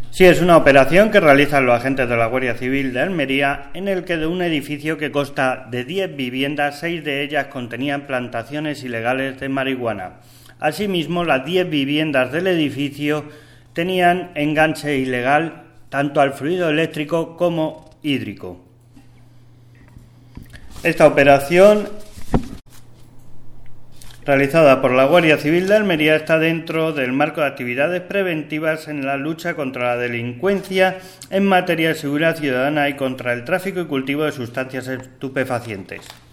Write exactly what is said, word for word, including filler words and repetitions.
Sí, es una operación que realizan los agentes de la Guardia Civil de Almería, en el que de un edificio que consta de diez viviendas, seis de ellas contenían plantaciones ilegales de marihuana. Asimismo, las diez viviendas del edificio tenían enganche ilegal tanto al fluido eléctrico como hídrico. Esta operación, realizada por la Guardia Civil de Almería, está dentro del marco de actividades preventivas en la lucha contra la delincuencia en materia de seguridad ciudadana y contra el tráfico y cultivo de sustancias estupefacientes.